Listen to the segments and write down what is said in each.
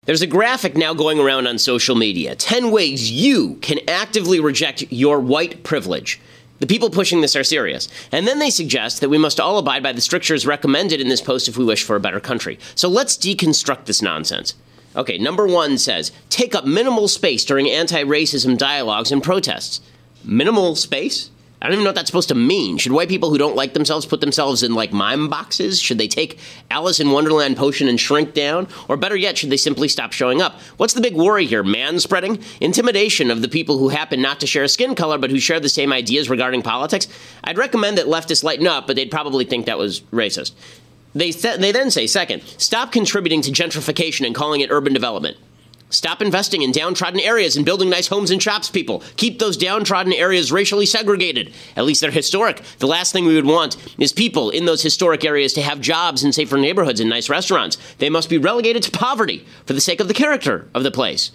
There's a graphic now going around on social media. 10 ways you can actively reject your white privilege. The people pushing this are serious. And then they suggest that we must all abide by the strictures recommended in this post if we wish for a better country. So let's deconstruct this nonsense. Okay, number 1 says, take up minimal space during anti-racism dialogues and protests. Minimal space? I don't even know what that's supposed to mean. Should white people who don't like themselves put themselves in, like, mime boxes? Should they take Alice in Wonderland potion and shrink down? Or better yet, should they simply stop showing up? What's the big worry here? Man-spreading? Intimidation of the people who happen not to share a skin color but who share the same ideas regarding politics? I'd recommend that leftists lighten up, but they'd probably think that was racist. They then say, second, stop contributing to gentrification and calling it urban development. Stop investing in downtrodden areas and building nice homes and shops, people. Keep those downtrodden areas racially segregated. At least they're historic. The last thing we would want is people in those historic areas to have jobs in safer neighborhoods and nice restaurants. They must be relegated to poverty for the sake of the character of the place.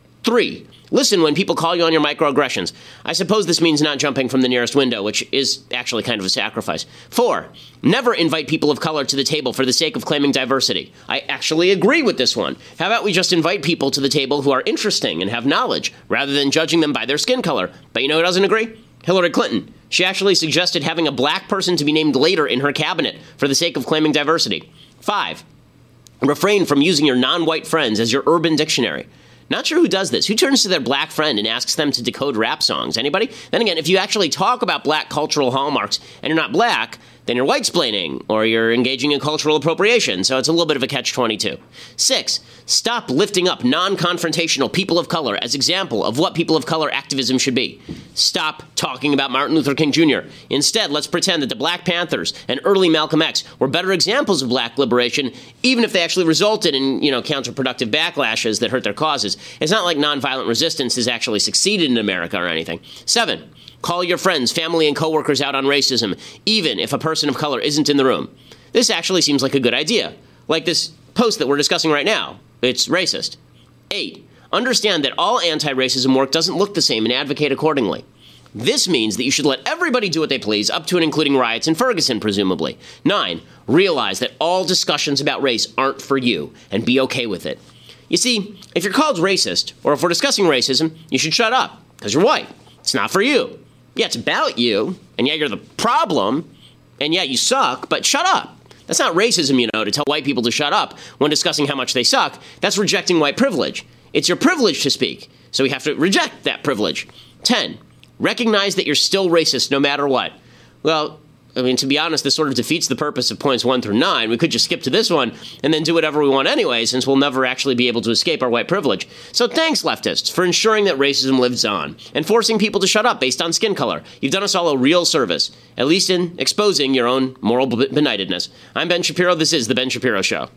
3, listen when people call you on your microaggressions. I suppose this means not jumping from the nearest window, which is actually kind of a sacrifice. 4, never invite people of color to the table for the sake of claiming diversity. I actually agree with this one. How about we just invite people to the table who are interesting and have knowledge, rather than judging them by their skin color? But you know who doesn't agree? Hillary Clinton. She actually suggested having a black person to be named later in her cabinet for the sake of claiming diversity. 5, refrain from using your non-white friends as your urban dictionary. Not sure who does this. Who turns to their black friend and asks them to decode rap songs? Anybody? Then again, if you actually talk about black cultural hallmarks and you're not black, then you're white-splaining, or you're engaging in cultural appropriation, so it's a little bit of a catch-22. 6, stop lifting up non-confrontational people of color as example of what people of color activism should be. Stop talking about Martin Luther King Jr. Instead, let's pretend that the Black Panthers and early Malcolm X were better examples of black liberation, even if they actually resulted in, counterproductive backlashes that hurt their causes. It's not like nonviolent resistance has actually succeeded in America or anything. 7, call your friends, family, and coworkers out on racism, even if a person of color isn't in the room. This actually seems like a good idea. Like this post that we're discussing right now. It's racist. 8, understand that all anti-racism work doesn't look the same and advocate accordingly. This means that you should let everybody do what they please, up to and including riots in Ferguson, presumably. 9, realize that all discussions about race aren't for you, and be okay with it. You see, if you're called racist, or if we're discussing racism, you should shut up, because you're white. It's not for you. Yeah, it's about you, and yeah, you're the problem, and yeah, you suck, but shut up. That's not racism, to tell white people to shut up when discussing how much they suck. That's rejecting white privilege. It's your privilege to speak, so we have to reject that privilege. 10, recognize that you're still racist no matter what. Well, to be honest, this sort of defeats the purpose of points 1 through 9. We could just skip to this one and then do whatever we want anyway, since we'll never actually be able to escape our white privilege. So thanks, leftists, for ensuring that racism lives on and forcing people to shut up based on skin color. You've done us all a real service, at least in exposing your own moral benightedness. I'm Ben Shapiro. This is The Ben Shapiro Show.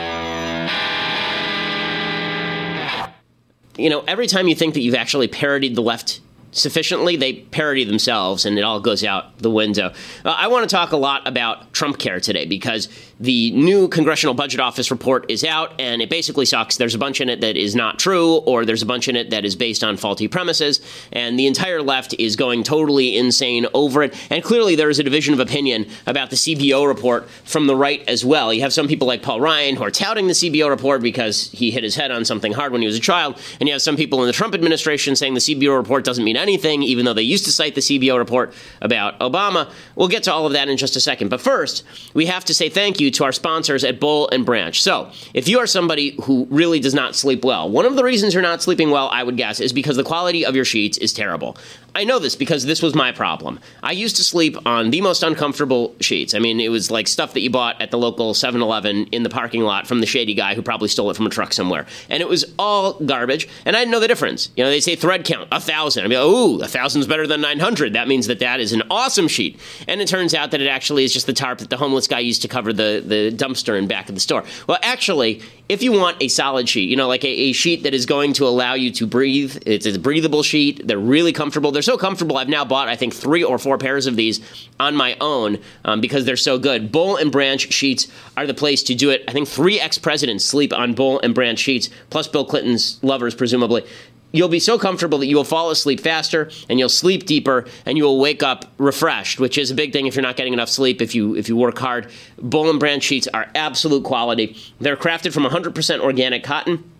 Every time you think that you've actually parodied the left sufficiently, they parody themselves, and it all goes out the window. I want to talk a lot about Trump Care today because the new Congressional Budget Office report is out, and it basically sucks. There's a bunch in it that is not true, or there's a bunch in it that is based on faulty premises, and the entire left is going totally insane over it. And clearly there is a division of opinion about the CBO report from the right as well. You have some people like Paul Ryan who are touting the CBO report because he hit his head on something hard when he was a child, and you have some people in the Trump administration saying the CBO report doesn't mean anything, even though they used to cite the CBO report about Obama. We'll get to all of that in just a second. But first, we have to say thank you to our sponsors at Boll and Branch. So, if you are somebody who really does not sleep well, one of the reasons you're not sleeping well, I would guess, is because the quality of your sheets is terrible. I know this because this was my problem. I used to sleep on the most uncomfortable sheets. It was like stuff that you bought at the local 7-Eleven in the parking lot from the shady guy who probably stole it from a truck somewhere. And it was all garbage, and I didn't know the difference. They say thread count, 1,000. I'd be like, ooh, 1,000 is better than 900. That means that is an awesome sheet. And it turns out that it actually is just the tarp that the homeless guy used to cover the dumpster in back of the store. Well, actually, if you want a solid sheet, like a sheet that is going to allow you to breathe, it's a breathable sheet. They're really comfortable. They're so comfortable, I've now bought, I think, 3 or 4 pairs of these on my own because they're so good. Boll and Branch sheets are the place to do it. I think 3 ex-presidents sleep on Boll and Branch sheets, plus Bill Clinton's lovers, presumably. You'll be so comfortable that you will fall asleep faster, and you'll sleep deeper, and you will wake up refreshed, which is a big thing if you're not getting enough sleep, if you work hard. Boll and Branch sheets are absolute quality. They're crafted from 100% organic cotton.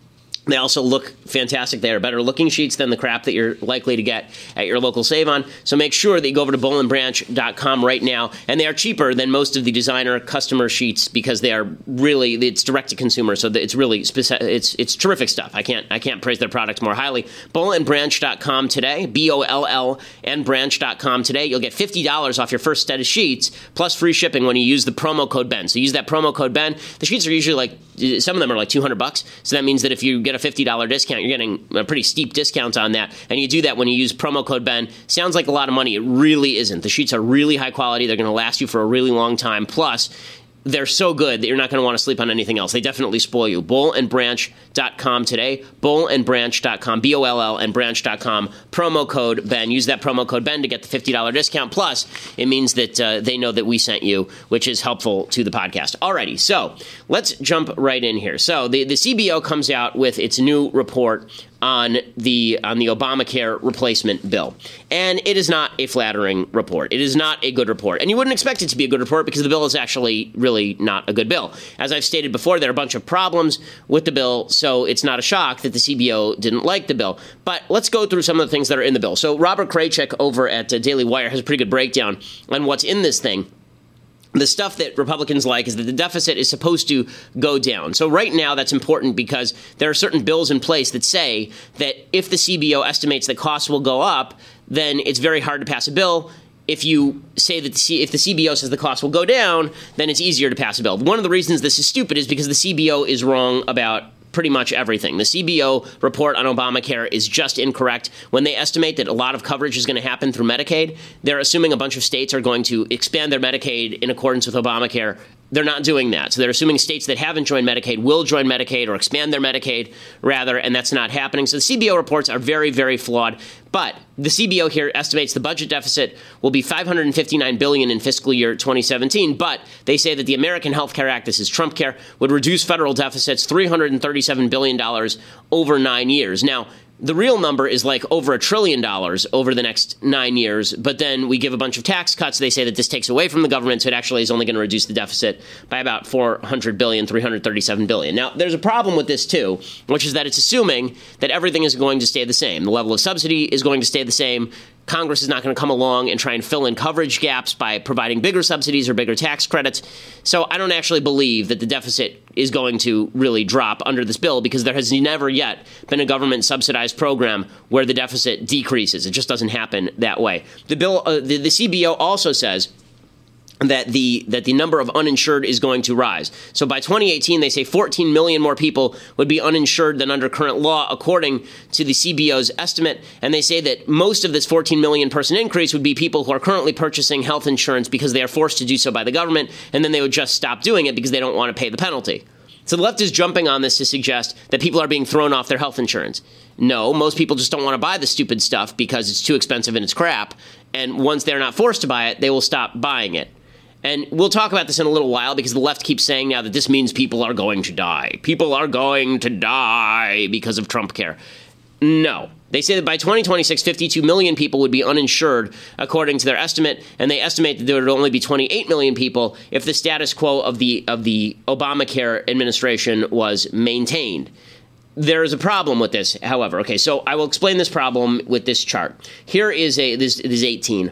They also look fantastic. They are better looking sheets than the crap that you're likely to get at your local Save-On. So make sure that you go over to bowlandbranch.com right now. And they are cheaper than most of the designer customer sheets because they are really, it's direct to consumer. So it's really, it's terrific stuff. I can't praise their product more highly. Bowlandbranch.com today, BOLL and branch.com today. You'll get $50 off your first set of sheets plus free shipping when you use the promo code Ben. So use that promo code Ben. The sheets are usually some of them are like $200. So that means that if you get a $50 discount, you're getting a pretty steep discount on that. And you do that when you use promo code Ben. Sounds like a lot of money. It really isn't. The sheets are really high quality. They're going to last you for a really long time. Plus, they're so good that you're not going to want to sleep on anything else. They definitely spoil you. Bowlandbranch.com today. Bowlandbranch.com, BOLL and branch.com. Promo code Ben. Use that promo code Ben to get the $50 discount. Plus, it means that they know that we sent you, which is helpful to the podcast. Alrighty, so let's jump right in here. So the CBO comes out with its new report on the Obamacare replacement bill. And it is not a flattering report. It is not a good report. And you wouldn't expect it to be a good report because the bill is actually really not a good bill. As I've stated before, there are a bunch of problems with the bill, so it's not a shock that the CBO didn't like the bill. But let's go through some of the things that are in the bill. So Robert Kraychik over at Daily Wire has a pretty good breakdown on what's in this thing. The stuff that Republicans like is that the deficit is supposed to go down. So right now, that's important because there are certain bills in place that say that if the CBO estimates that costs will go up, then it's very hard to pass a bill. If you say that if the CBO says the costs will go down, then it's easier to pass a bill. One of the reasons this is stupid is because the CBO is wrong about pretty much everything. The CBO report on Obamacare is just incorrect. When they estimate that a lot of coverage is going to happen through Medicaid, they're assuming a bunch of states are going to expand their Medicaid in accordance with Obamacare. They're not doing that. So they're assuming states that haven't joined Medicaid will join Medicaid or expand their Medicaid, rather, and that's not happening. So the CBO reports are very, very flawed. But the CBO here estimates the budget deficit will be $559 billion in fiscal year 2017. But they say that the American Health Care Act, this is Trump Care, would reduce federal deficits $337 billion over 9 years. Now, the real number is like over $1 trillion over the next 9 years, but then we give a bunch of tax cuts. They say that this takes away from the government, so it actually is only going to reduce the deficit by about $400 billion, $337 billion. Now, there's a problem with this, too, which is that it's assuming that everything is going to stay the same. The level of subsidy is going to stay the same. Congress is not going to come along and try and fill in coverage gaps by providing bigger subsidies or bigger tax credits. So I don't actually believe that the deficit is going to really drop under this bill because there has never yet been a government-subsidized program where the deficit decreases. It just doesn't happen that way. The bill, the CBO also says that the number of uninsured is going to rise. So by 2018, they say 14 million more people would be uninsured than under current law, according to the CBO's estimate. And they say that most of this 14 million person increase would be people who are currently purchasing health insurance because they are forced to do so by the government, and then they would just stop doing it because they don't want to pay the penalty. So the left is jumping on this to suggest that people are being thrown off their health insurance. No, most people just don't want to buy the stupid stuff because it's too expensive and it's crap. And once they're not forced to buy it, they will stop buying it. And we'll talk about this in a little while because the left keeps saying now that this means people are going to die. People are going to die because of Trump Care. No. They say that by 2026, 52 million people would be uninsured, according to their estimate, and they estimate that there would only be 28 million people if the status quo of the Obamacare administration was maintained. There is a problem with this, however. Okay, so I will explain this problem with this chart. Here is this is 18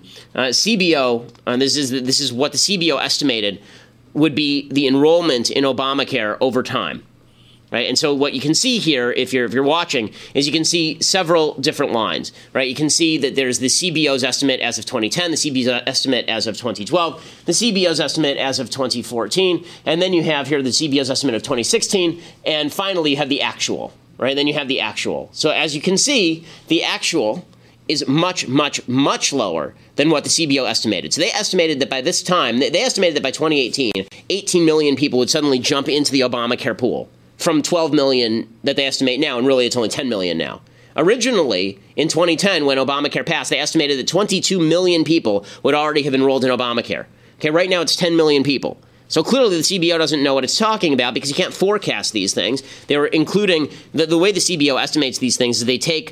CBO. This is what the CBO estimated would be the enrollment in Obamacare over time. Right? And so what you can see here, if you're watching, is you can see several different lines. Right? You can see that there's the CBO's estimate as of 2010, the CBO's estimate as of 2012, the CBO's estimate as of 2014, and then you have here the CBO's estimate of 2016, and finally you have the actual. Right? Then you have the actual. So as you can see, the actual is much, much, much lower than what the CBO estimated. So they estimated that by this time, they estimated that by 2018, 18 million people would suddenly jump into the Obamacare pool, from 12 million that they estimate now, and really it's only 10 million now. Originally, in 2010, when Obamacare passed, they estimated that 22 million people would already have enrolled in Obamacare. Okay, right now it's 10 million people. So clearly the CBO doesn't know what it's talking about because you can't forecast these things. They were including, the way the CBO estimates these things is they take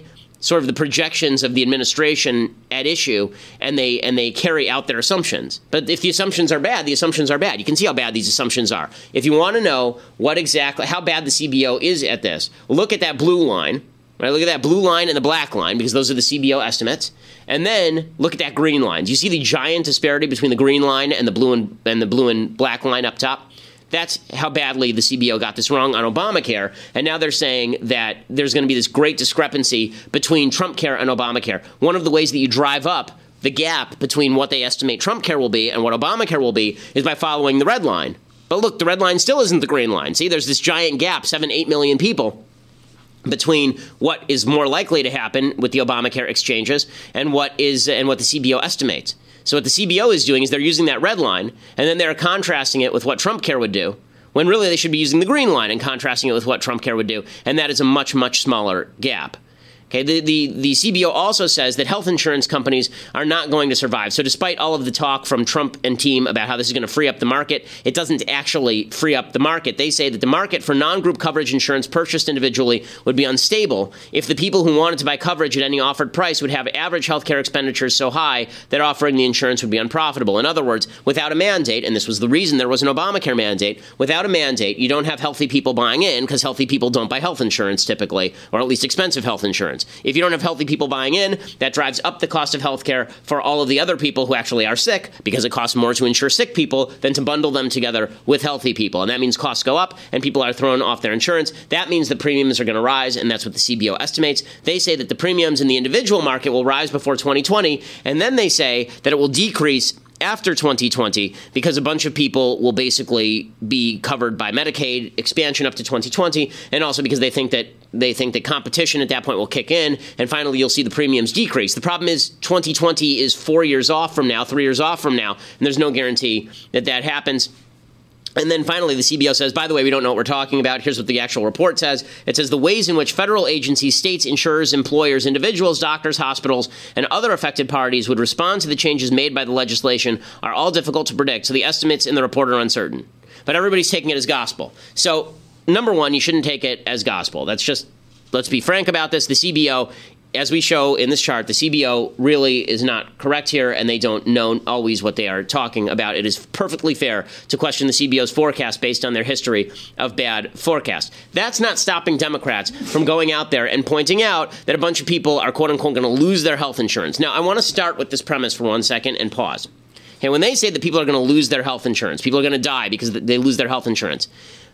sort of the projections of the administration at issue, and they carry out their assumptions. But if the assumptions are bad, the assumptions are bad. You can see how bad these assumptions are. If you want to know how bad the CBO is at this, look at that blue line. Right, look at that blue line and the black line, because those are the CBO estimates. And then look at that green line. Do you see the giant disparity between the green line and the blue and black line up top? That's how badly the CBO got this wrong on Obamacare. And now they're saying that there's going to be this great discrepancy between Trump care and Obamacare. One of the ways that you drive up the gap between what they estimate Trump care will be and what Obamacare will be is by following the red line. But look, the red line still isn't the green line. See, there's this giant gap, 8 million people, between what is more likely to happen with the Obamacare exchanges and what the CBO estimates. So what the CBO is doing is they're using that red line, and then they're contrasting it with what Trump care would do, when really they should be using the green line and contrasting it with what Trump care would do, and that is a much, much smaller gap. Okay, the CBO also says that health insurance companies are not going to survive. So despite all of the talk from Trump and team about how this is going to free up the market, it doesn't actually free up the market. They say that the market for non-group coverage insurance purchased individually would be unstable if the people who wanted to buy coverage at any offered price would have average healthcare expenditures so high that offering the insurance would be unprofitable. In other words, without a mandate, and this was the reason there was an Obamacare mandate, without a mandate, you don't have healthy people buying in because healthy people don't buy health insurance typically, or at least expensive health insurance. If you don't have healthy people buying in, that drives up the cost of healthcare for all of the other people who actually are sick, because it costs more to insure sick people than to bundle them together with healthy people. And that means costs go up and people are thrown off their insurance. That means the premiums are going to rise, and that's what the CBO estimates. They say that the premiums in the individual market will rise before 2020, and then they say that it will decrease after 2020 because a bunch of people will basically be covered by Medicaid expansion up to 2020, and also because they think that competition at that point will kick in, and finally you'll see the premiums decrease. The problem is 2020 is 4 years off from now, 3 years off from now, and there's no guarantee that that happens. And then finally, the CBO says, by the way, we don't know what we're talking about. Here's what the actual report says. It says the ways in which federal agencies, states, insurers, employers, individuals, doctors, hospitals, and other affected parties would respond to the changes made by the legislation are all difficult to predict. So the estimates in the report are uncertain. But everybody's taking it as gospel. So number one, you shouldn't take it as gospel. That's just, let's be frank about this. The CBO, as we show in this chart, the CBO really is not correct here, and they don't know always what they are talking about. It is perfectly fair to question the CBO's forecast based on their history of bad forecasts. That's not stopping Democrats from going out there and pointing out that a bunch of people are, quote-unquote, going to lose their health insurance. Now, I want to start with this premise for 1 second and pause. Okay, when they say that people are going to lose their health insurance, people are going to die because they lose their health insurance,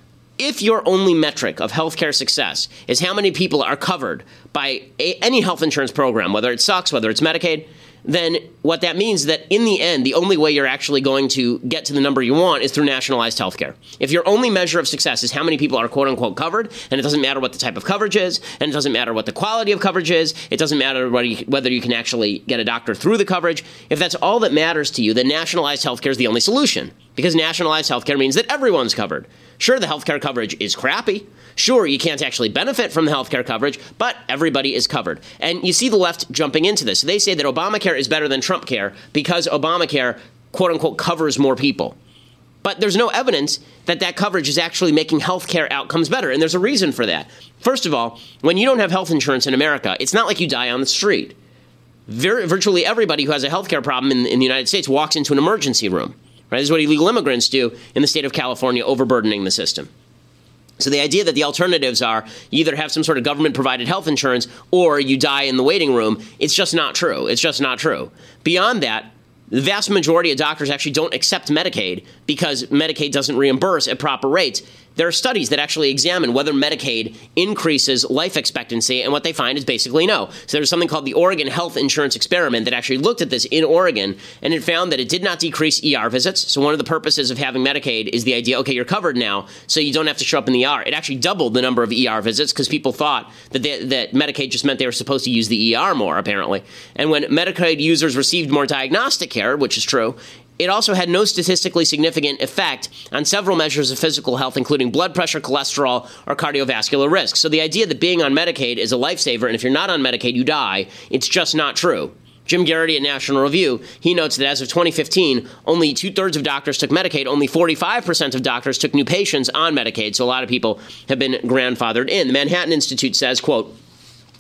if your only metric of healthcare success is how many people are covered by any health insurance program, whether it sucks, whether it's Medicaid, then what that means is that in the end, the only way you're actually going to get to the number you want is through nationalized healthcare. If your only measure of success is how many people are quote-unquote covered, and it doesn't matter what the type of coverage is, and it doesn't matter what the quality of coverage is, it doesn't matter whether you can actually get a doctor through the coverage, if that's all that matters to you, then nationalized healthcare is the only solution, because nationalized healthcare means that everyone's covered. Sure, the healthcare coverage is crappy. Sure, you can't actually benefit from the healthcare coverage, but everybody is covered. And you see the left jumping into this. They say that Obamacare is better than Trump care because Obamacare, quote unquote, covers more people. But there's no evidence that that coverage is actually making healthcare outcomes better. And there's a reason for that. First of all, when you don't have health insurance in America, it's not like you die on the street. Virtually everybody who has a healthcare problem in the United States walks into an emergency room. Right? This is what illegal immigrants do in the state of California, overburdening the system. So the idea that the alternatives are you either have some sort of government-provided health insurance or you die in the waiting room, it's just not true. It's just not true. Beyond that, the vast majority of doctors actually don't accept Medicaid because Medicaid doesn't reimburse at proper rates. There are studies that actually examine whether Medicaid increases life expectancy, and what they find is basically no. So there's something called the Oregon Health Insurance Experiment that actually looked at this in Oregon, and it found that it did not decrease ER visits. So one of the purposes of having Medicaid is the idea, okay, you're covered now, so you don't have to show up in the ER. It actually doubled the number of ER visits because people thought that Medicaid just meant they were supposed to use the ER more, apparently. And when Medicaid users received more diagnostic care, which is true, it also had no statistically significant effect on several measures of physical health, including blood pressure, cholesterol, or cardiovascular risk. So the idea that being on Medicaid is a lifesaver, and if you're not on Medicaid, you die, it's just not true. Jim Garrity at National Review, he notes that as of 2015, only 2/3 of doctors took Medicaid, only 45% of doctors took new patients on Medicaid, so a lot of people have been grandfathered in. The Manhattan Institute says, quote,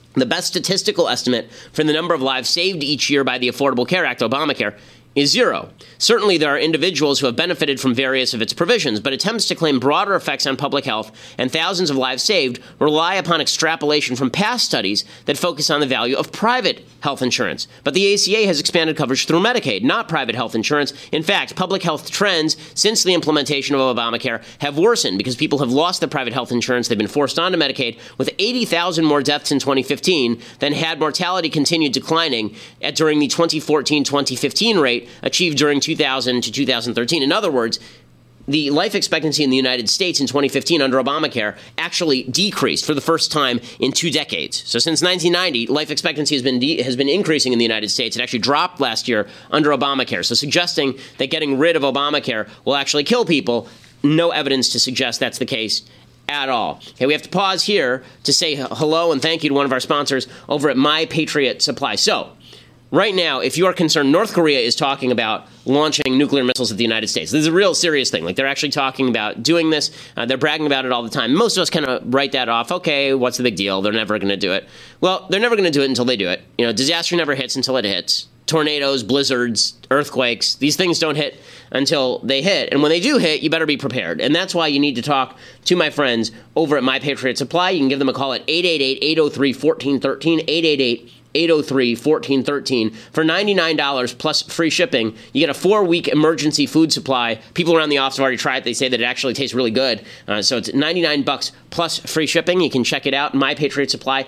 The best statistical estimate for the number of lives saved each year by the Affordable Care Act, Obamacare, is zero. Certainly, there are individuals who have benefited from various of its provisions, but attempts to claim broader effects on public health and thousands of lives saved rely upon extrapolation from past studies that focus on the value of private health insurance. But the ACA has expanded coverage through Medicaid, not private health insurance. In fact, public health trends since the implementation of Obamacare have worsened because people have lost their private health insurance. They've been forced onto Medicaid, with 80,000 more deaths in 2015 than had mortality continued declining during the 2014-2015 rate achieved during 2000 to 2013. In other words, the life expectancy in the United States in 2015 under Obamacare actually decreased for the first time in 2 decades. So since 1990, life expectancy has been increasing in the United States. It actually dropped last year under Obamacare. So suggesting that getting rid of Obamacare will actually kill people, no evidence to suggest that's the case at all. Okay, we have to pause here to say hello and thank you to one of our sponsors over at My Patriot Supply. So, right now, if you are concerned, North Korea is talking about launching nuclear missiles at the United States. This is a real serious thing. Like, they're actually talking about doing this. They're bragging about it all the time. Most of us kind of write that off. Okay, what's the big deal? They're never going to do it. Well, they're never going to do it until they do it. You know, disaster never hits until it hits. Tornadoes, blizzards, earthquakes, these things don't hit until they hit. And when they do hit, you better be prepared. And that's why you need to talk to my friends over at My Patriot Supply. You can give them a call at 888-803-1413, 888-803-1413. For $99 plus free shipping, you get a 4-week emergency food supply. People around the office have already tried it. They say that it actually tastes really good. So it's $99 plus free shipping. You can check it out. My Patriot Supply,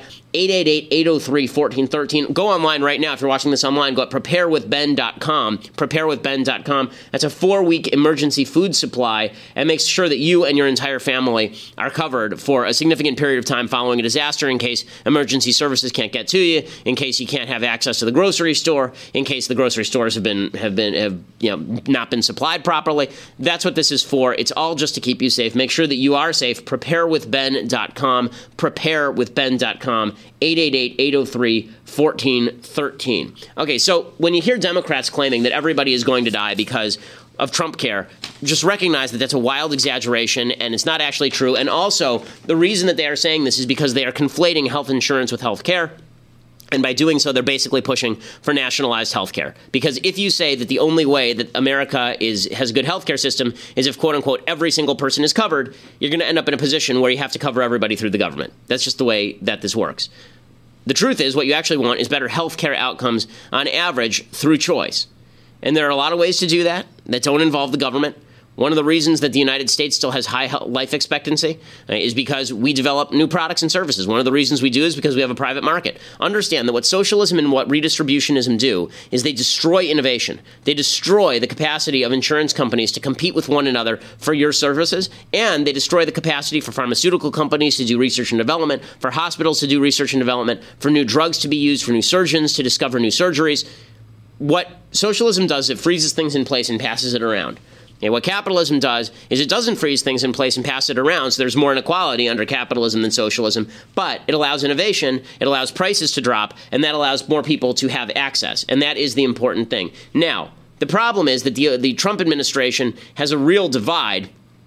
888-803-1413. Go online right now. If you're watching this online, go at preparewithben.com. Preparewithben.com. That's a 4-week emergency food supply and makes sure that you and your entire family are covered for a significant period of time following a disaster, in case emergency services can't get to you, in case you can't have access to the grocery store, in case the grocery stores have not been supplied properly. That's what this is for. It's all just to keep you safe. Make sure that you are safe. Preparewithben.com. Preparewithben.com. 888-803-1413. Okay, so when you hear Democrats claiming that everybody is going to die because of Trump care, just recognize that that's a wild exaggeration and it's not actually true. And also, the reason that they are saying this is because they are conflating health insurance with health care. And by doing so, they're basically pushing for nationalized health care. Because if you say that the only way that America has a good health care system is if, quote unquote, every single person is covered, you're going to end up in a position where you have to cover everybody through the government. That's just the way that this works. The truth is, what you actually want is better health care outcomes on average through choice. And there are a lot of ways to do that don't involve the government. One of the reasons that the United States still has high life expectancy is because we develop new products and services. One of the reasons we do is because we have a private market. Understand that what socialism and what redistributionism do is they destroy innovation. They destroy the capacity of insurance companies to compete with one another for your services, and they destroy the capacity for pharmaceutical companies to do research and development, for hospitals to do research and development, for new drugs to be used, for new surgeons to discover new surgeries. What socialism does, it freezes things in place and passes it around. And what capitalism does is it doesn't freeze things in place and pass it around, so there's more inequality under capitalism than socialism, but it allows innovation, it allows prices to drop, and that allows more people to have access, and that is the important thing. Now, the problem is that the Trump administration has a real divide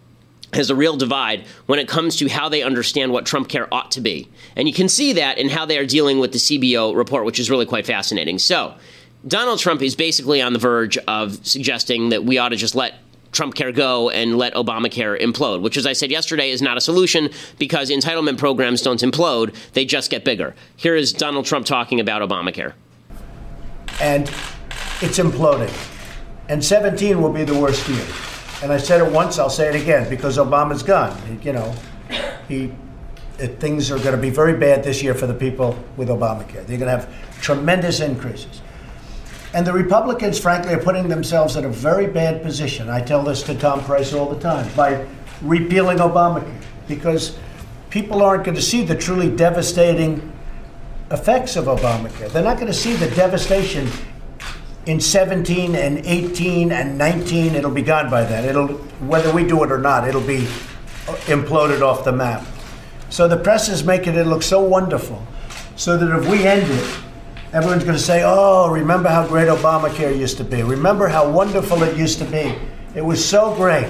when it comes to how they understand what Trump care ought to be. And you can see that in how they are dealing with the CBO report, which is really quite fascinating. So, Donald Trump is basically on the verge of suggesting that we ought to just let Trump care go and let Obamacare implode, which, as I said yesterday, is not a solution because entitlement programs don't implode, they just get bigger. Here is Donald Trump talking about Obamacare. And it's imploding. And 17 will be the worst year. And I said it once, I'll say it again, because Obama's gone. Things are going to be very bad this year for the people with Obamacare. They're going to have tremendous increases. And the Republicans, frankly, are putting themselves in a very bad position. I tell this to Tom Price all the time, by repealing Obamacare, because people aren't going to see the truly devastating effects of Obamacare. They're not going to see the devastation in 17 and 18 and 19. It'll be gone by then. Whether we do it or not, it'll be imploded off the map. So the press is making it look so wonderful, so that if we end it, everyone's going to say, oh, remember how great Obamacare used to be. Remember how wonderful it used to be. It was so great.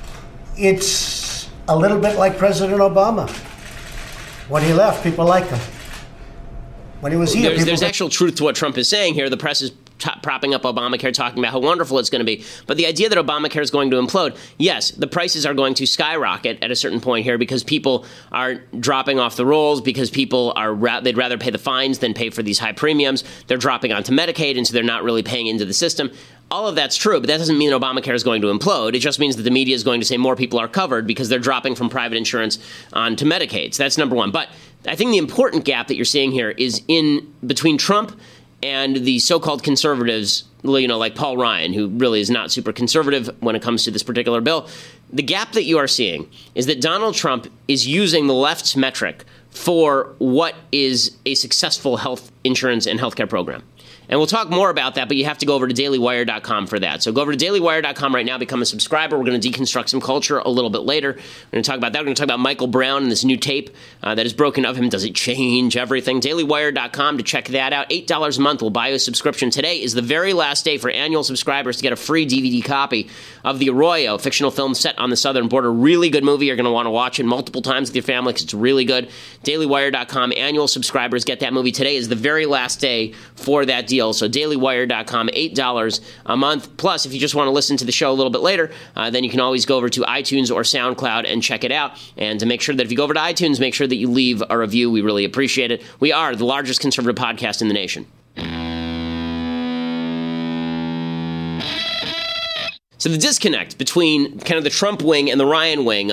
It's a little bit like President Obama. When he left, people liked him. When he was here, there's actual truth to what Trump is saying here. The press is propping up Obamacare, talking about how wonderful it's going to be. But the idea that Obamacare is going to implode, yes, the prices are going to skyrocket at a certain point here because people are dropping off the rolls, because people they'd rather pay the fines than pay for these high premiums. They're dropping onto Medicaid, and so they're not really paying into the system. All of that's true, but that doesn't mean that Obamacare is going to implode. It just means that the media is going to say more people are covered because they're dropping from private insurance onto Medicaid. So that's number one. But I think the important gap that you're seeing here is in between Trump and the so-called conservatives, like Paul Ryan, who really is not super conservative when it comes to this particular bill. The gap that you are seeing is that Donald Trump is using the left's metric for what is a successful health insurance and healthcare program. And we'll talk more about that, but you have to go over to dailywire.com for that. So go over to dailywire.com right now, become a subscriber. We're going to deconstruct some culture a little bit later. We're going to talk about that. We're going to talk about Michael Brown and this new tape that is broken of him. Does it change everything? dailywire.com to check that out. $8 a month will buy you a subscription. Today is the very last day for annual subscribers to get a free DVD copy of The Arroyo, fictional film set on the southern border. Really good movie. You're going to want to watch it multiple times with your family because it's really good. dailywire.com, annual subscribers get that movie. Today is the very last day for that deal. So dailywire.com, $8 a month. Plus, if you just want to listen to the show a little bit later, then you can always go over to iTunes or SoundCloud and check it out. And to make sure that if you go over to iTunes, make sure that you leave a review. We really appreciate it. We are the largest conservative podcast in the nation. So the disconnect between kind of the Trump wing and the Ryan wing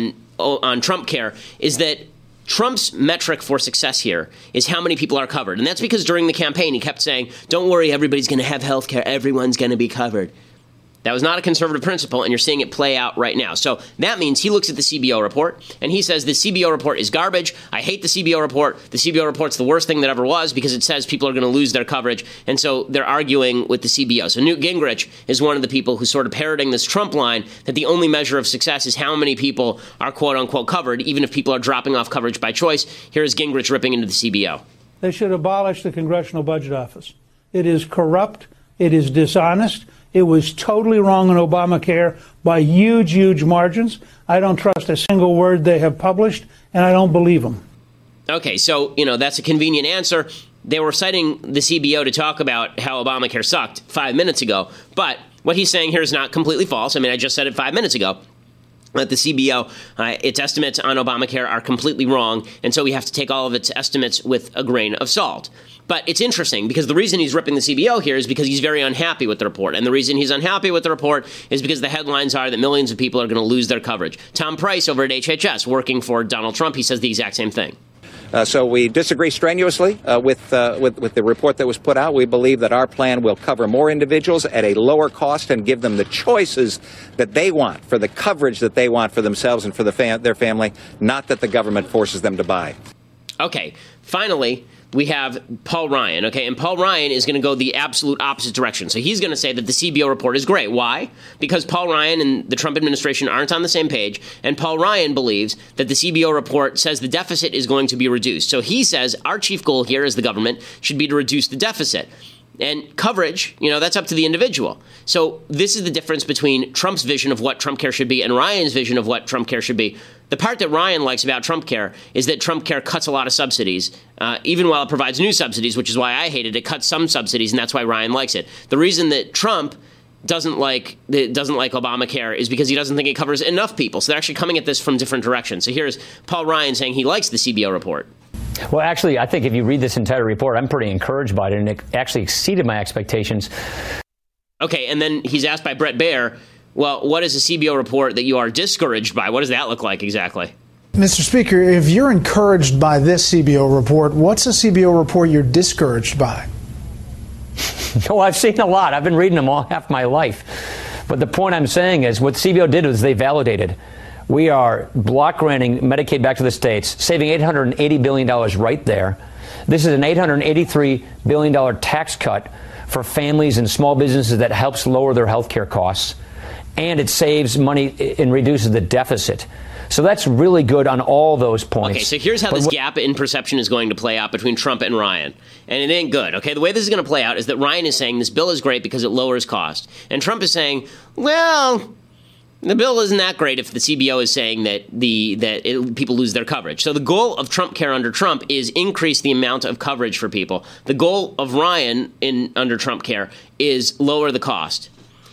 on Trump care is that Trump's metric for success here is how many people are covered. And that's because during the campaign, he kept saying, don't worry, everybody's going to have health care. Everyone's going to be covered. That was not a conservative principle, and you're seeing it play out right now. So that means he looks at the CBO report, and he says the CBO report is garbage. I hate the CBO report. The CBO report's the worst thing that ever was because it says people are going to lose their coverage, and so they're arguing with the CBO. So Newt Gingrich is one of the people who's sort of parroting this Trump line that the only measure of success is how many people are quote-unquote covered, even if people are dropping off coverage by choice. Here's Gingrich ripping into the CBO. They should abolish the Congressional Budget Office. It is corrupt. It is dishonest. It was totally wrong on Obamacare by huge, huge margins. I don't trust a single word they have published, and I don't believe them. Okay, so, that's a convenient answer. They were citing the CBO to talk about how Obamacare sucked 5 minutes ago. But what he's saying here is not completely false. I mean, I just said it 5 minutes ago. That the CBO, its estimates on Obamacare are completely wrong, and so we have to take all of its estimates with a grain of salt. But it's interesting because the reason he's ripping the CBO here is because he's very unhappy with the report. And the reason he's unhappy with the report is because the headlines are that millions of people are going to lose their coverage. Tom Price over at HHS, working for Donald Trump, he says the exact same thing. So we disagree strenuously with the report that was put out. We believe that our plan will cover more individuals at a lower cost and give them the choices that they want, for the coverage that they want for themselves and for their family, not that the government forces them to buy. Okay, finally, we have Paul Ryan, okay? And Paul Ryan is going to go the absolute opposite direction. So he's going to say that the CBO report is great. Why? Because Paul Ryan and the Trump administration aren't on the same page, and Paul Ryan believes that the CBO report says the deficit is going to be reduced. So he says our chief goal here as the government should be to reduce the deficit. And coverage, that's up to the individual. So this is the difference between Trump's vision of what Trump care should be and Ryan's vision of what Trump care should be. The part that Ryan likes about Trump care is that Trump care cuts a lot of subsidies, even while it provides new subsidies, which is why I hate it. It cuts some subsidies, and that's why Ryan likes it. The reason that Trump doesn't like Obamacare is because he doesn't think it covers enough people. So they're actually coming at this from different directions. So here's Paul Ryan saying he likes the CBO report. Well, actually, I think if you read this entire report, I'm pretty encouraged by it, and it actually exceeded my expectations. Okay, and then he's asked by Bret Baier, well, what is a CBO report that you are discouraged by? What does that look like exactly? Mr. Speaker, if you're encouraged by this CBO report, what's a CBO report you're discouraged by? Oh, I've seen a lot. I've been reading them all half my life. But the point I'm saying is what CBO did was they validated. We are block granting Medicaid back to the states, saving $880 billion right there. This is an $883 billion tax cut for families and small businesses that helps lower their health care costs. And it saves money and reduces the deficit. So that's really good on all those points. Okay, so here's how this gap in perception is going to play out between Trump and Ryan. And it ain't good, okay? The way this is going to play out is that Ryan is saying this bill is great because it lowers cost. And Trump is saying, well, The bill isn't that great if the CBO is saying that people lose their coverage. So the goal of Trump Care under Trump is increase the amount of coverage for people. The goal of Ryan under Trump Care is lower the cost.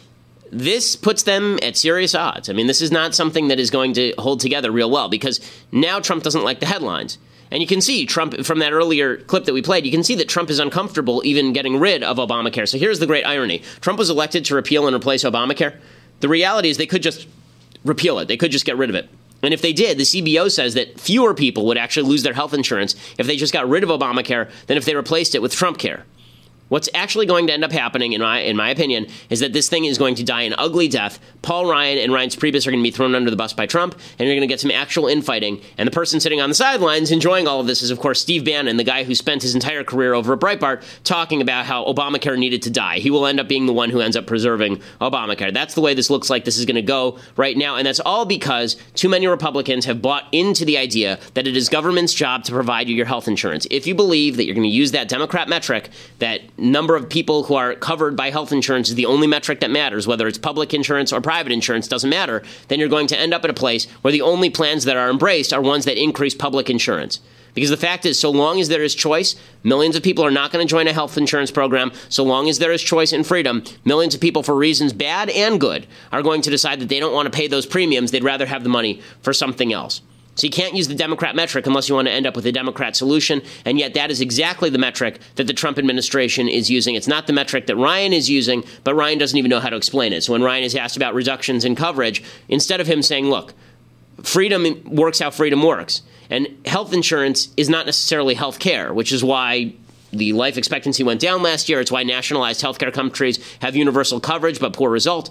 This puts them at serious odds. I mean, this is not something that is going to hold together real well, because now Trump doesn't like the headlines. And you can see Trump, from that earlier clip that we played, you can see that Trump is uncomfortable even getting rid of Obamacare. So here's the great irony. Trump was elected to repeal and replace Obamacare. The reality is they could just repeal it. They could just get rid of it. And if they did, the CBO says that fewer people would actually lose their health insurance if they just got rid of Obamacare than if they replaced it with Trump Care. What's actually going to end up happening, in my opinion, is that this thing is going to die an ugly death. Paul Ryan and Reince Priebus are going to be thrown under the bus by Trump, and you're going to get some actual infighting. And the person sitting on the sidelines enjoying all of this is, of course, Steve Bannon, the guy who spent his entire career over at Breitbart talking about how Obamacare needed to die. He will end up being the one who ends up preserving Obamacare. That's the way this looks like this is going to go right now, and that's all because too many Republicans have bought into the idea that it is government's job to provide you your health insurance. If you believe that you're going to use that Democrat metric, that number of people who are covered by health insurance is the only metric that matters, whether it's public insurance or private insurance, doesn't matter, then you're going to end up at a place where the only plans that are embraced are ones that increase public insurance. Because the fact is, so long as there is choice, millions of people are not going to join a health insurance program. So long as there is choice and freedom, millions of people, for reasons bad and good, are going to decide that they don't want to pay those premiums. They'd rather have the money for something else. So you can't use the Democrat metric unless you want to end up with a Democrat solution, and yet that is exactly the metric that the Trump administration is using. It's not the metric that Ryan is using, but Ryan doesn't even know how to explain it. So when Ryan is asked about reductions in coverage, instead of him saying, look, freedom works how freedom works, and health insurance is not necessarily health care, which is why the life expectancy went down last year. It's why nationalized healthcare countries have universal coverage but poor result.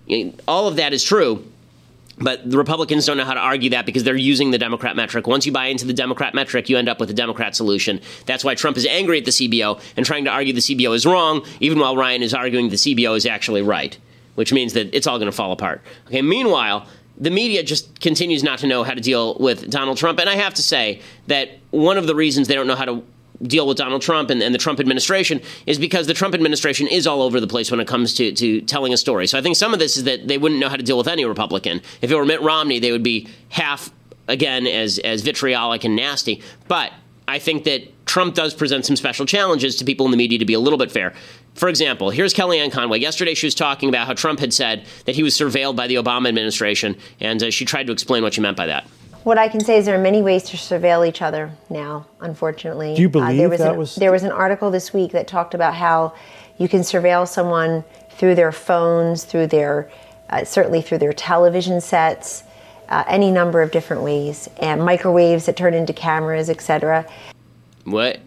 All of that is true. But the Republicans don't know how to argue that because they're using the Democrat metric. Once you buy into the Democrat metric, you end up with a Democrat solution. That's why Trump is angry at the CBO and trying to argue the CBO is wrong, even while Ryan is arguing the CBO is actually right, which means that it's all going to fall apart. Okay. Meanwhile, the media just continues not to know how to deal with Donald Trump. And I have to say that one of the reasons they don't know how to deal with Donald Trump and the Trump administration is because the Trump administration is all over the place when it comes to telling a story. So I think some of this is that they wouldn't know how to deal with any Republican. If it were Mitt Romney, they would be half, again, as vitriolic and nasty. But I think that Trump does present some special challenges to people in the media to be a little bit fair. For example, here's Kellyanne Conway. Yesterday she was talking about how Trump had said that he was surveilled by the Obama administration, and she tried to explain what she meant by that. What I can say is there are many ways to surveil each other now, unfortunately. Do you believe there was an article this week that talked about how you can surveil someone through their phones, through their, certainly through their television sets, any number of different ways, and microwaves that turn into cameras, etc. What?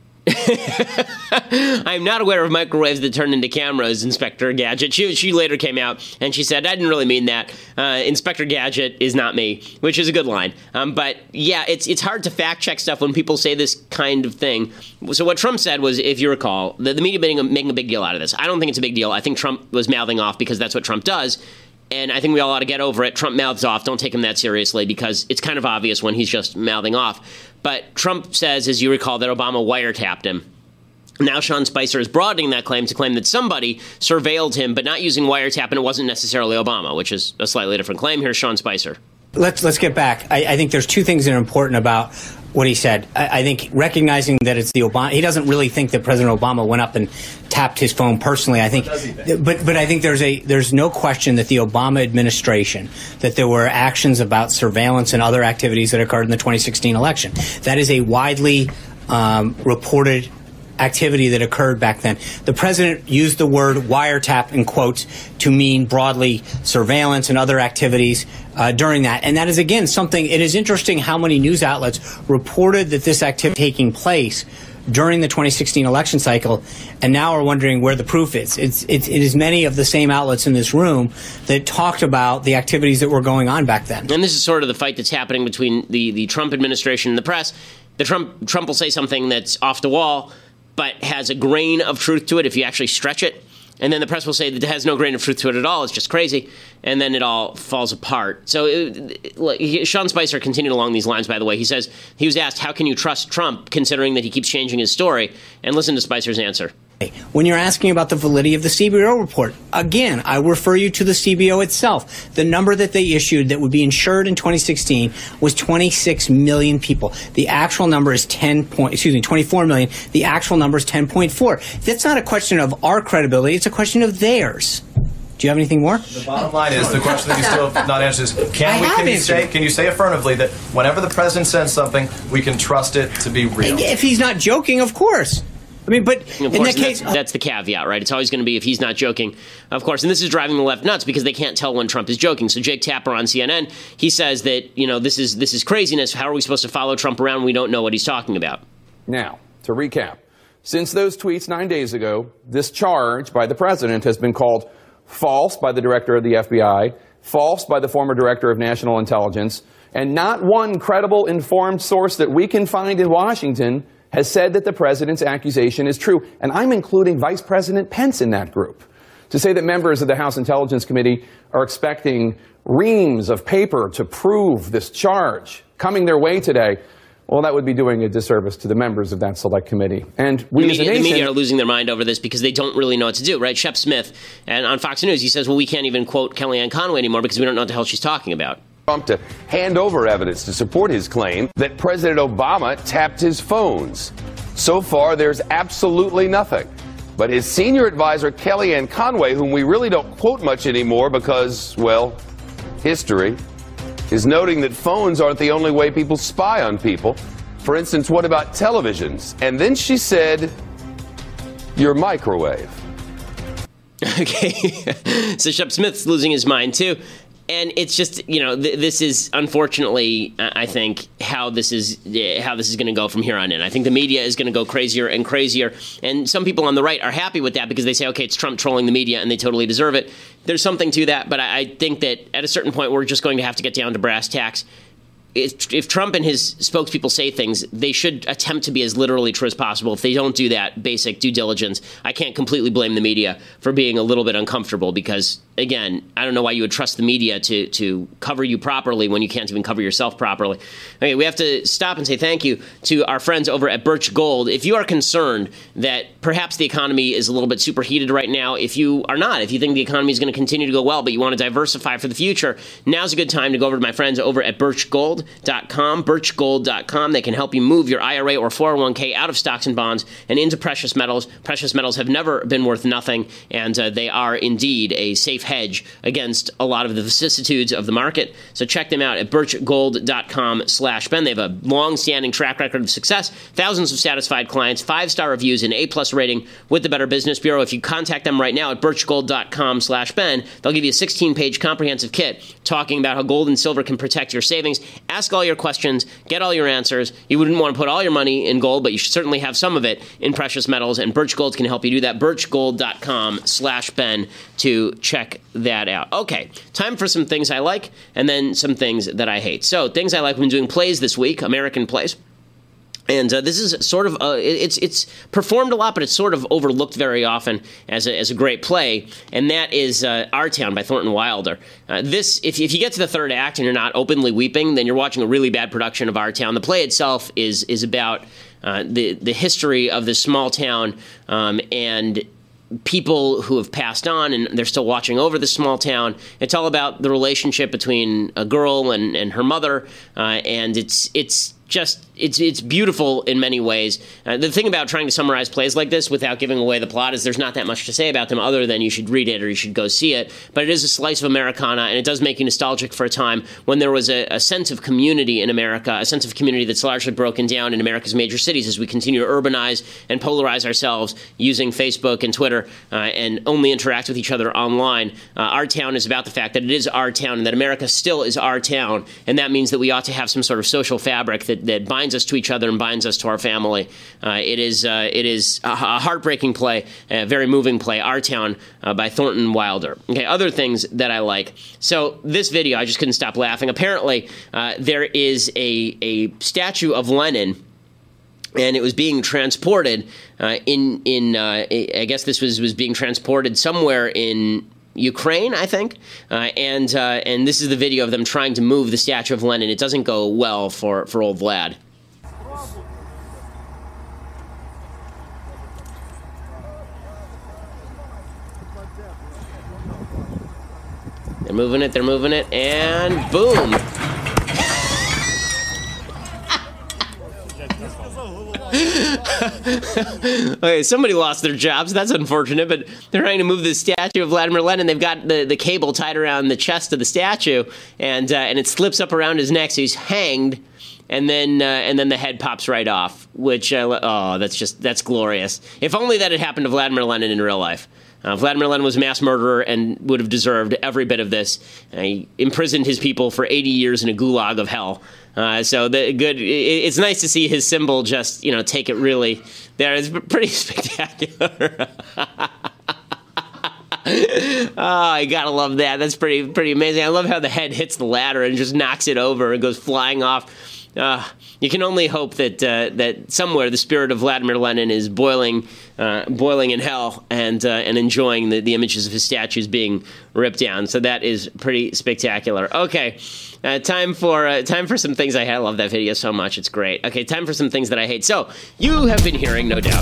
I'm not aware of microwaves that turn into cameras, Inspector Gadget. She later came out and she said, I didn't really mean that. Inspector Gadget is not me, which is a good line. But yeah, it's hard to fact check stuff when people say this kind of thing. So what Trump said was, if you recall, the media making a big deal out of this. I don't think it's a big deal. I think Trump was mouthing off because that's what Trump does. And I think we all ought to get over it. Trump mouths off. Don't take him that seriously because it's kind of obvious when he's just mouthing off. But Trump says, as you recall, that Obama wiretapped him. Now Sean Spicer is broadening that claim to claim that somebody surveilled him, but not using wiretap, and it wasn't necessarily Obama, which is a slightly different claim. Here's Sean Spicer. Let's get back. I think there's two things that are important about what he said. I think recognizing that it's the Obama, he doesn't really think that President Obama went up and tapped his phone personally. I think, but I think there's no question that the Obama administration, that there were actions about surveillance and other activities that occurred in the 2016 election. That is a widely reported activity that occurred back then. The president used the word wiretap in quotes to mean broadly surveillance and other activities during that. And that is, again, something, it is interesting how many news outlets reported that this activity taking place during the 2016 election cycle, and now are wondering where the proof is. It is many of the same outlets in this room that talked about the activities that were going on back then. And this is sort of the fight that's happening between the Trump administration and the press. Trump will say something that's off the wall, but has a grain of truth to it if you actually stretch it. And then the press will say that it has no grain of truth to it at all. It's just crazy. And then it all falls apart. So Sean Spicer continued along these lines, by the way. He says he was asked, how can you trust Trump considering that he keeps changing his story? And listen to Spicer's answer. When you're asking about the validity of the CBO report, again, I refer you to the CBO itself. The number that they issued that would be insured in 2016 was 26 million people. The actual number is 24 million. The actual number is 10.4. That's not a question of our credibility. It's a question of theirs. Do you have anything more? The bottom line is, the question that you still have not answered is, can you say affirmatively that whenever the president says something, we can trust it to be real? If he's not joking, of course. I mean, but in that case, that's the caveat, right? It's always going to be if he's not joking, of course. And this is driving the left nuts because they can't tell when Trump is joking. So Jake Tapper on CNN, he says that, this is craziness. How are we supposed to follow Trump around? We don't know what he's talking about. Now, to recap, since those tweets 9 days ago, this charge by the president has been called false by the director of the FBI, false by the former director of national intelligence, and not one credible, informed source that we can find in Washington has said that the president's accusation is true. And I'm including Vice President Pence in that group. To say that members of the House Intelligence Committee are expecting reams of paper to prove this charge coming their way today, well, that would be doing a disservice to the members of that select committee. And we as a nation... The media are losing their mind over this because they don't really know what to do, right? Shep Smith, and on Fox News, he says, well, we can't even quote Kellyanne Conway anymore because we don't know what the hell she's talking about. Trump to hand over evidence to support his claim that President Obama tapped his phones. So far, there's absolutely nothing. But his senior advisor, Kellyanne Conway, whom we really don't quote much anymore because, well, history, is noting that phones aren't the only way people spy on people. For instance, what about televisions? And then she said, your microwave. Okay. So Shep Smith's losing his mind, too. And it's just, this is unfortunately, I think, how this is going to go from here on in. I think the media is going to go crazier and crazier. And some people on the right are happy with that because they say, okay, it's Trump trolling the media and they totally deserve it. There's something to that. But I think that at a certain point, we're just going to have to get down to brass tacks. If Trump and his spokespeople say things, they should attempt to be as literally true as possible. If they don't do that basic due diligence, I can't completely blame the media for being a little bit uncomfortable because, again, I don't know why you would trust the media to cover you properly when you can't even cover yourself properly. Okay, we have to stop and say thank you to our friends over at Birch Gold. If you are concerned that perhaps the economy is a little bit superheated right now, if you are not, if you think the economy is going to continue to go well, but you want to diversify for the future, now's a good time to go over to my friends over at birchgold.com, birchgold.com. They can help you move your IRA or 401k out of stocks and bonds and into precious metals. Precious metals have never been worth nothing, and they are indeed a safe hedge against a lot of the vicissitudes of the market. So check them out at birchgold.com/Ben. They have a long-standing track record of success, thousands of satisfied clients, 5-star reviews, and A+ rating with the Better Business Bureau. If you contact them right now at birchgold.com/Ben, they'll give you a 16-page comprehensive kit talking about how gold and silver can protect your savings. Ask all your questions, get all your answers. You wouldn't want to put all your money in gold, but you should certainly have some of it in precious metals, and Birch Gold can help you do that. birchgold.com/Ben to check that out. Okay, time for some things I like and then some things that I hate. So, things I like, we've been doing plays this week, American plays. And this is sort of it's performed a lot, but it's sort of overlooked very often as a great play, and that is Our Town by Thornton Wilder. This, if you get to the third act and you're not openly weeping, then you're watching a really bad production of Our Town. The play itself is about the history of this small town and people who have passed on and they're still watching over this small town. It's all about the relationship between a girl and her mother, and it's beautiful in many ways. The thing about trying to summarize plays like this without giving away the plot is there's not that much to say about them other than you should read it or you should go see it. But it is a slice of Americana, and it does make you nostalgic for a time when there was a sense of community in America, a sense of community that's largely broken down in America's major cities as we continue to urbanize and polarize ourselves using Facebook and Twitter and only interact with each other online. Our Town is about the fact that it is our town and that America still is our town, and that means that we ought to have some sort of social fabric that binds us to each other and binds us to our family. It is a heartbreaking play, a very moving play, Our Town by Thornton Wilder. Okay, other things that I like. So this video, I just couldn't stop laughing. Apparently, there is a statue of Lenin, and it was being transported I guess this was being transported somewhere in Ukraine, I think, and this is the video of them trying to move the statue of Lenin. It doesn't go well for old Vlad. They're moving it, and boom. Okay, somebody lost their jobs. That's unfortunate, but they're trying to move the statue of Vladimir Lenin. They've got the cable tied around the chest of the statue, and it slips up around his neck, so he's hanged. And then the head pops right off, which that's glorious. If only that had happened to Vladimir Lenin in real life. Vladimir Lenin was a mass murderer and would have deserved every bit of this. He imprisoned his people for 80 years in a gulag of hell. It's nice to see his symbol just, take it really there. It's pretty spectacular. I gotta love that. That's pretty amazing. I love how the head hits the ladder and just knocks it over and goes flying off. You can only hope that somewhere the spirit of Vladimir Lenin is boiling in hell and enjoying the images of his statues being ripped down. So that is pretty spectacular. Okay, time for some things I hate. I love that video so much. It's great. Okay, time for some things that I hate. So you have been hearing, no doubt,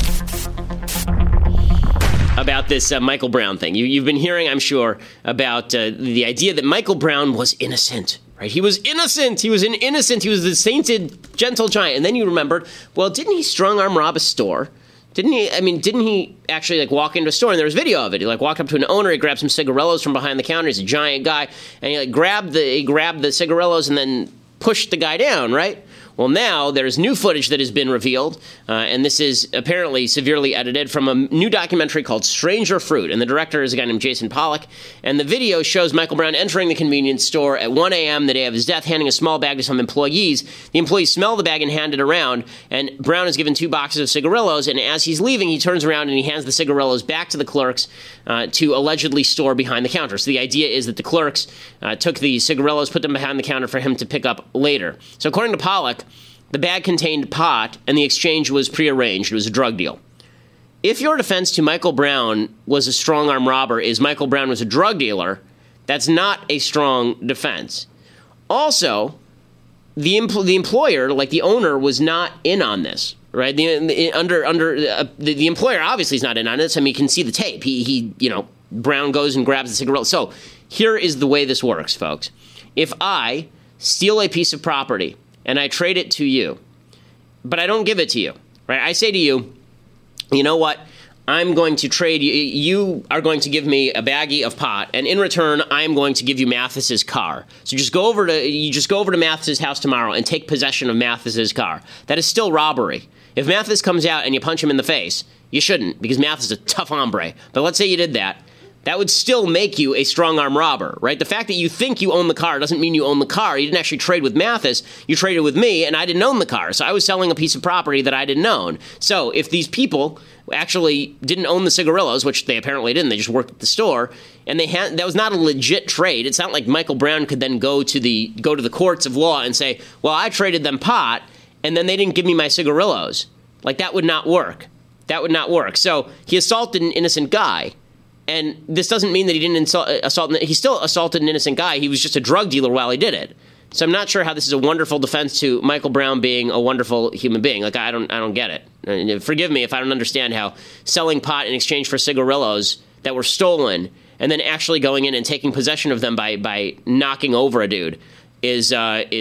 about this Michael Brown thing. You've been hearing, I'm sure, about the idea that Michael Brown was innocent. Right? He was innocent. He was innocent. He was the sainted, gentle giant. And then you remembered, well, didn't he strong-arm rob a store? Didn't he actually walk into a store? And there was video of it. He walked up to an owner. He grabbed some cigarillos from behind the counter. He's a giant guy, and he grabbed the cigarillos and then pushed the guy down. Right? Well, now there's new footage that has been revealed, and this is apparently severely edited from a new documentary called Stranger Fruit, and the director is a guy named Jason Pollock, and the video shows Michael Brown entering the convenience store at 1 a.m. the day of his death, handing a small bag to some employees. The employees smell the bag and hand it around, and Brown is given 2 boxes of cigarillos, and as he's leaving, he turns around and he hands the cigarillos back to the clerks to allegedly store behind the counter. So the idea is that the clerks took the cigarillos, put them behind the counter for him to pick up later. So according to Pollock, the bag contained pot, and the exchange was prearranged. It was a drug deal. If your defense to Michael Brown was a strong-arm robber is Michael Brown was a drug dealer, that's not a strong defense. Also, the employer, the owner, was not in on this, right? The employer obviously is not in on this. I mean, you can see the tape. Brown goes and grabs the cigarette. So here is the way this works, folks. If I steal a piece of property and I trade it to you, but I don't give it to you, right? I say to you, you know what? I'm going to trade you. You are going to give me a baggie of pot, and in return, I'm going to give you Mathis's car. So you just go over to Mathis's house tomorrow and take possession of Mathis's car. That is still robbery. If Mathis comes out and you punch him in the face, you shouldn't, because Mathis is a tough hombre. But let's say you did that. That would still make you a strong-arm robber, right? The fact that you think you own the car doesn't mean you own the car. You didn't actually trade with Mathis. You traded with me, and I didn't own the car. So I was selling a piece of property that I didn't own. So if these people actually didn't own the cigarillos, which they apparently didn't, they just worked at the store, and that was not a legit trade. It's not like Michael Brown could then go to the courts of law and say, well, I traded them pot, and then they didn't give me my cigarillos. That would not work. That would not work. So he assaulted an innocent guy. And this doesn't mean that he didn't assault. He still assaulted an innocent guy. He was just a drug dealer while he did it. So I'm not sure how this is a wonderful defense to Michael Brown being a wonderful human being. I don't get it. And forgive me if I don't understand how selling pot in exchange for cigarillos that were stolen and then actually going in and taking possession of them by knocking over a dude is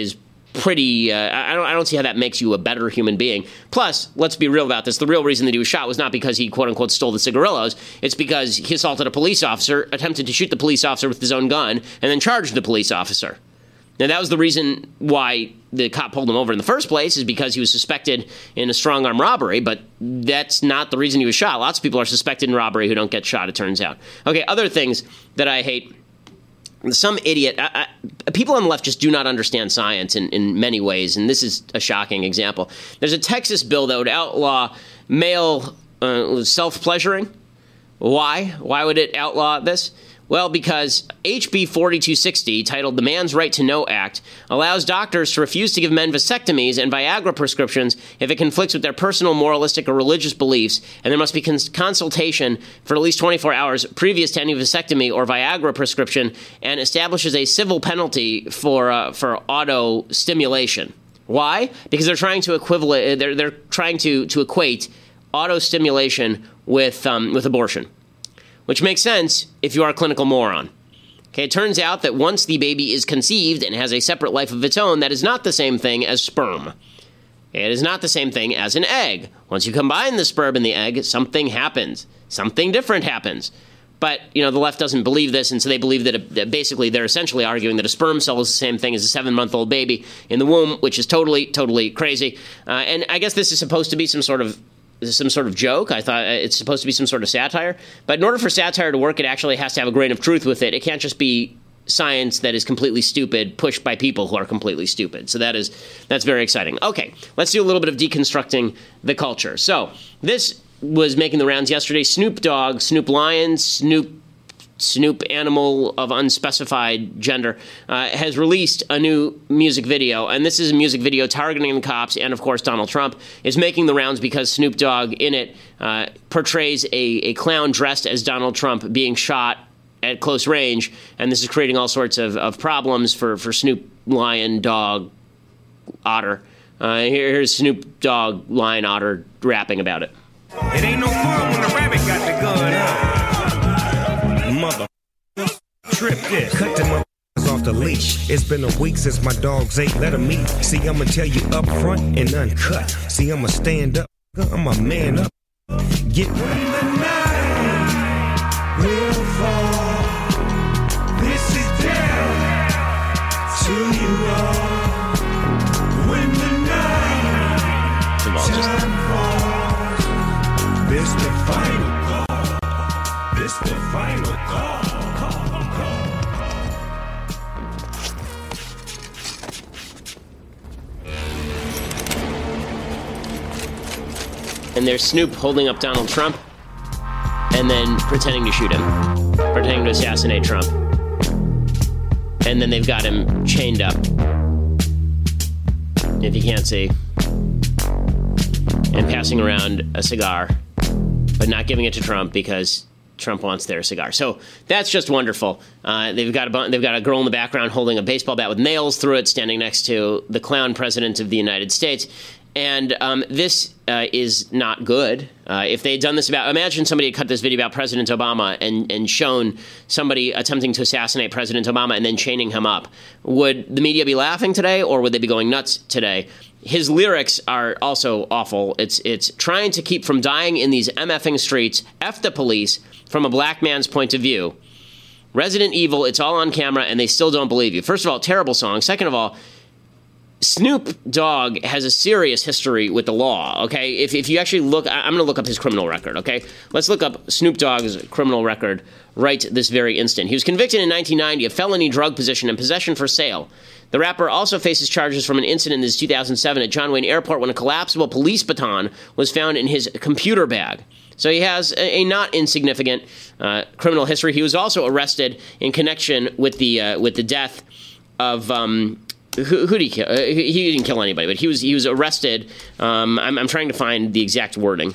pretty. I don't see how that makes you a better human being. Plus, let's be real about this. The real reason that he was shot was not because he, quote unquote, stole the cigarillos. It's because he assaulted a police officer, attempted to shoot the police officer with his own gun, and then charged the police officer. Now, that was the reason why the cop pulled him over in the first place, is because he was suspected in a strong-arm robbery, but that's not the reason he was shot. Lots of people are suspected in robbery who don't get shot, it turns out. Okay, other things that I hate. Some idiot. People on the left just do not understand science in many ways, and this is a shocking example. There's a Texas bill that would outlaw male self-pleasuring. Why? Why would it outlaw this? Well, because HB 4260, titled the Man's Right to Know Act, allows doctors to refuse to give men vasectomies and Viagra prescriptions if it conflicts with their personal, moralistic, or religious beliefs, and there must be consultation for at least 24 hours previous to any vasectomy or Viagra prescription, and establishes a civil penalty for auto stimulation. Why? Because they're trying to equate auto stimulation with abortion. which makes sense if you are a clinical moron. Okay, it turns out that once the baby is conceived and has a separate life of its own, that is not the same thing as sperm. It is not the same thing as an egg. Once you combine the sperm and the egg, something happens. Something different happens. But, the left doesn't believe this, and so they believe that basically they're essentially arguing that a sperm cell is the same thing as a 7-month-old baby in the womb, which is totally, totally crazy. And I guess this is supposed to be some sort of joke. I thought it's supposed to be some sort of satire. But in order for satire to work, it actually has to have a grain of truth with it. It can't just be science that is completely stupid, pushed by people who are completely stupid. So that's very exciting. Okay, let's do a little bit of deconstructing the culture. So this was making the rounds yesterday. Snoop Dogg, Snoop Lion, Snoop animal of unspecified gender, has released a new music video. And this is a music video targeting the cops and, of course, Donald Trump. Is making the rounds because Snoop Dogg in it portrays a clown dressed as Donald Trump being shot at close range. And this is creating all sorts of problems for Snoop, Lion, Dog, Otter. Here's Snoop Dogg, Lion, Otter rapping about it. It ain't no fun when the rabbit got the gun. Mother trip this. Cut them off the leash. It's been a week since my dogs ate. Let them eat. See, I'ma tell you up front and uncut. See, I'ma stand up. I'm a man up. Get ready. The night will fall. This is down to you all. When the night time falls. This the final call. This the final call. And there's Snoop holding up Donald Trump and then pretending to shoot him, pretending to assassinate Trump. And then they've got him chained up, if you can't see, and passing around a cigar, but not giving it to Trump because Trump wants their cigar. So that's just wonderful. They've got a girl in the background holding a baseball bat with nails through it, standing next to the clown president of the United States. And this is not good. If they had done this imagine somebody had cut this video about President Obama and shown somebody attempting to assassinate President Obama and then chaining him up. Would the media be laughing today, or would they be going nuts today? His lyrics are also awful. It's trying to keep from dying in these MFing streets, F the police, from a black man's point of view. Resident Evil, it's all on camera, and they still don't believe you. First of all, terrible song. Second of all, Snoop Dogg has a serious history with the law, okay? If you actually look, I'm going to look up his criminal record, okay? Let's look up Snoop Dogg's criminal record right this very instant. He was convicted in 1990 of felony drug possession and possession for sale. The rapper also faces charges from an incident in 2007 at John Wayne Airport when a collapsible police baton was found in his computer bag. So he has a not insignificant criminal history. He was also arrested in connection with the death of who did he kill? He didn't kill anybody, but he was arrested. I'm trying to find the exact wording.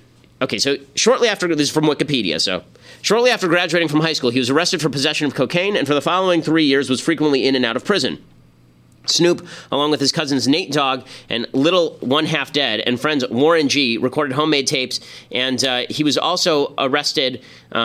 So shortly after, this is from Wikipedia, so shortly after graduating from high school, he was arrested for possession of cocaine, and for the following 3 years was frequently in and out of prison. Snoop, along with his cousins Nate Dogg and Little One Half Dead and friends Warren G, recorded homemade tapes, and he was also arrested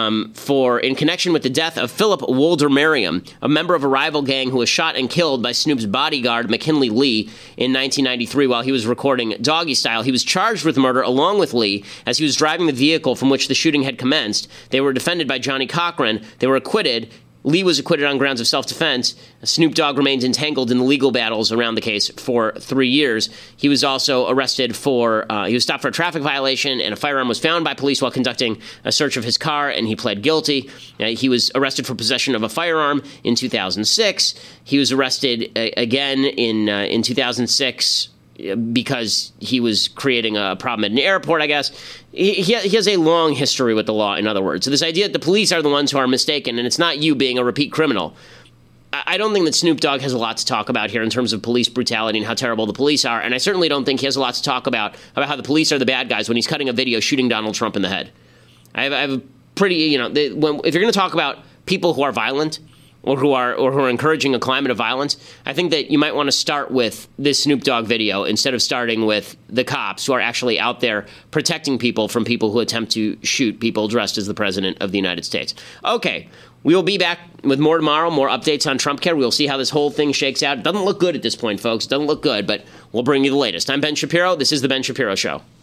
in connection with the death of Philip Woldemariam, a member of a rival gang who was shot and killed by Snoop's bodyguard McKinley Lee in 1993 while he was recording Doggy Style. He was charged with murder along with Lee as he was driving the vehicle from which the shooting had commenced. They were defended by Johnny Cochran. They were acquitted. Lee was acquitted on grounds of self-defense. Snoop Dogg remained entangled in the legal battles around the case for 3 years. He was also arrested he was stopped for a traffic violation, and a firearm was found by police while conducting a search of his car, and he pled guilty. He was arrested for possession of a firearm in 2006. He was arrested again in 2006 because he was creating a problem at an airport, I guess. He has a long history with the law, in other words. So this idea that the police are the ones who are mistaken, and it's not you being a repeat criminal. I don't think that Snoop Dogg has a lot to talk about here in terms of police brutality and how terrible the police are, and I certainly don't think he has a lot to talk about how the police are the bad guys when he's cutting a video shooting Donald Trump in the head. I have a pretty, if you're going to talk about people who are violent, or who are encouraging a climate of violence, I think that you might want to start with this Snoop Dogg video instead of starting with the cops who are actually out there protecting people from people who attempt to shoot people dressed as the president of the United States. Okay, we will be back with more tomorrow, more updates on Trump Care. We'll see how this whole thing shakes out. It doesn't look good at this point, folks. It doesn't look good, but we'll bring you the latest. I'm Ben Shapiro. This is The Ben Shapiro Show.